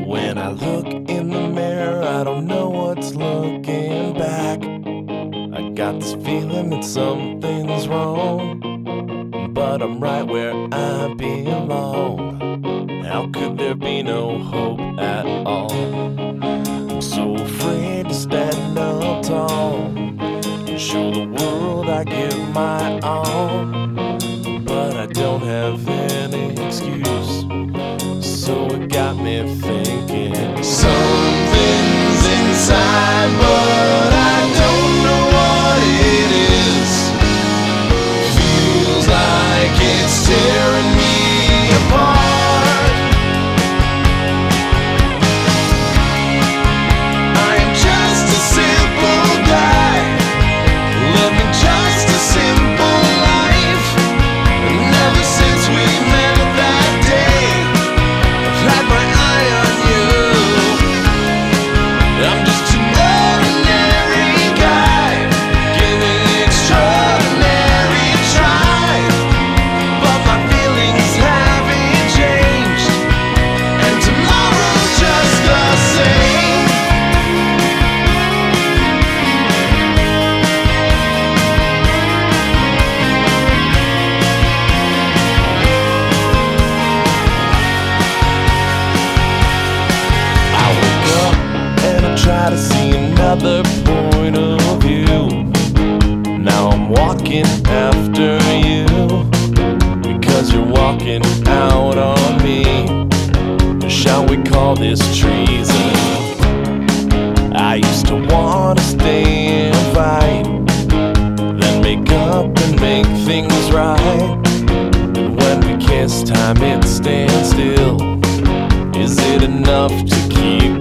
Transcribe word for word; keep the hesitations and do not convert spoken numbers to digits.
When I look in the mirror, I don't know what's looking back. I got this feeling that something's wrong, but I'm right where I belong. How could there be no hope at all? I'm so afraid to stand up tall and show the world I give my all, but I don't have any excuse. So it got me thinking, something's inside, but I don't know what it is. Feels like it's tearing me apart. I am just a simple guy, living just a simple life. And ever since we met that day, had my eye on you. I'm just an ordinary guy, giving extraordinary try. But my feelings haven't changed, and tomorrow's just the same. I wake up and I try to see another point of view. Now I'm walking after you, because you're walking out on me. Shall we call this treason? I used to wanna stay and fight, then make up and make things right. And when we kiss, time it stands still. Is it enough to keep